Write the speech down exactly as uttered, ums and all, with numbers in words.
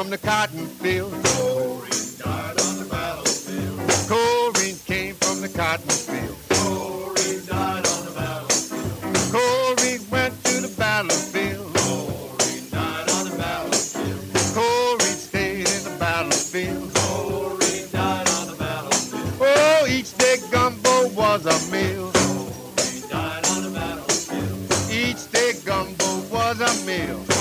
from the cotton field. Coleridge died on the battlefield. Coleridge came from the cotton field. Coleridge died on the battlefield. Coleridge went to the battlefield. Coleridge died on the battlefield. Coleridge stayed in the battlefield. Coleridge died on the battlefield. Oh, each day gumbo was a meal. Coleridge died on the battlefield. Each day gumbo was a meal.